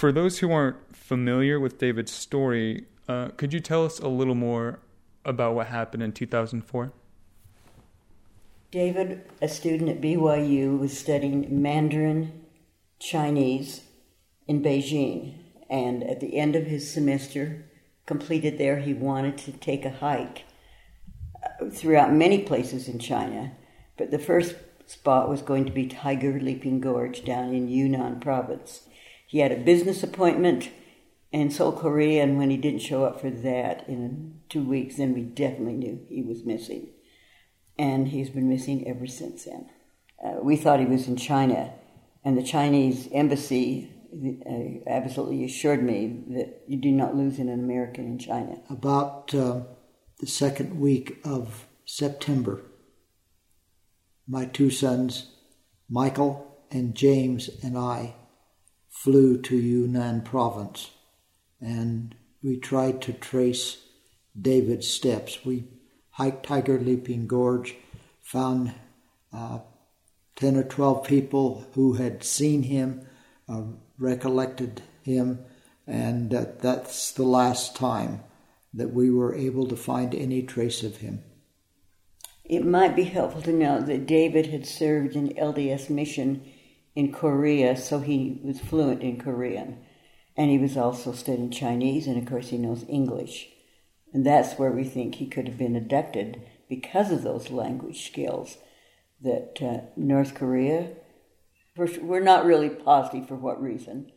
For those who aren't familiar with David's story, could you tell us a little more about what happened in 2004? David, a student at BYU, was studying Mandarin Chinese in Beijing, and at the end of his semester, completed there, he wanted to take a hike throughout many places in China, but the first spot was going to be Tiger Leaping Gorge down in Yunnan province. He had a business appointment in Seoul, Korea, and when he didn't show up for that in 2 weeks, then we definitely knew he was missing. And he's been missing ever since then. We thought he was in China, and the Chinese embassy absolutely assured me that you do not lose an American in China. About the second week of September, my two sons, Michael and James, and I flew to Yunnan province, and we tried to trace David's steps. We hiked Tiger Leaping Gorge, found 10 or 12 people who had seen him, recollected him, and that's the last time that we were able to find any trace of him. It might be helpful to know that David had served in LDS mission in Korea, so he was fluent in Korean. And he was also studying Chinese, and of course he knows English. And that's where we think he could have been abducted because of those language skills. That North Korea, we're not really positive for what reason.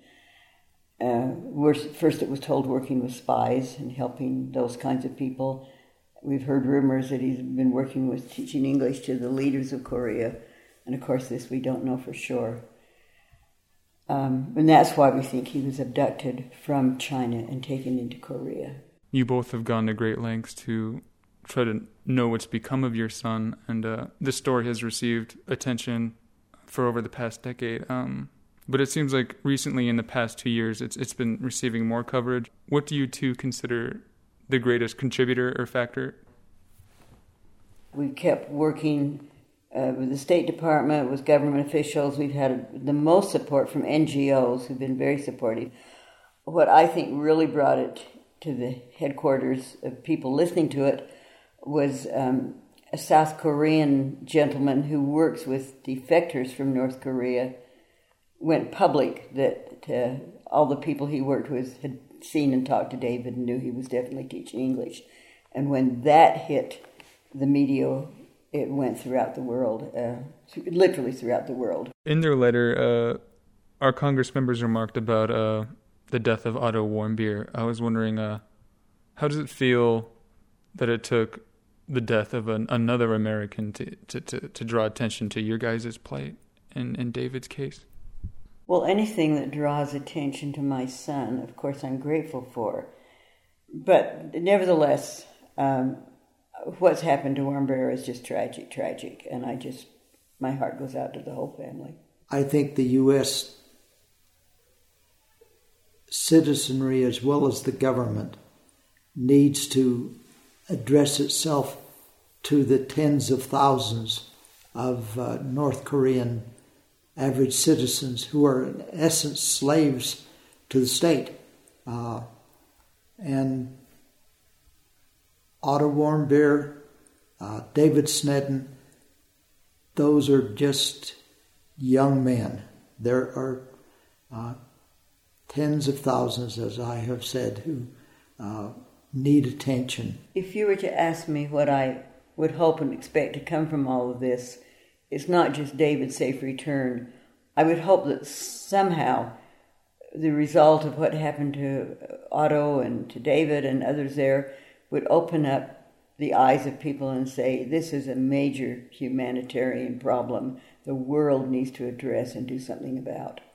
First it was told working with spies and helping those kinds of people. We've heard rumors that he's been working with teaching English to the leaders of Korea. And of course this we don't know for sure. And that's why we think he was abducted from China and taken into Korea. You both have gone to great lengths to try to know what's become of your son, and this story has received attention for over the past decade. But it seems like recently, in the past 2 years, it's been receiving more coverage. What do you two consider the greatest contributor or factor? We kept working with the State Department, with government officials. We've had the most support from NGOs who've been very supportive. What I think really brought it to the headquarters of people listening to it was a South Korean gentleman who works with defectors from North Korea went public that all the people he worked with had seen and talked to David and knew he was definitely teaching English. And when that hit the media, it went throughout the world, literally throughout the world. In their letter, our Congress members remarked about the death of Otto Warmbier. I was wondering, how does it feel that it took the death of another American to draw attention to your guys' plight in David's case? Well, anything that draws attention to my son, of course, I'm grateful for. But nevertheless, what's happened to Warmbier is just tragic. And my heart goes out to the whole family. I think the U.S. citizenry, as well as the government, needs to address itself to the tens of thousands of North Korean average citizens who are in essence slaves to the state. And Otto Warmbier, David Snedden, those are just young men. There are tens of thousands, as I have said, who need attention. If you were to ask me what I would hope and expect to come from all of this, it's not just David's safe return. I would hope that somehow the result of what happened to Otto and to David and others there would open up the eyes of people and say, this is a major humanitarian problem the world needs to address and do something about.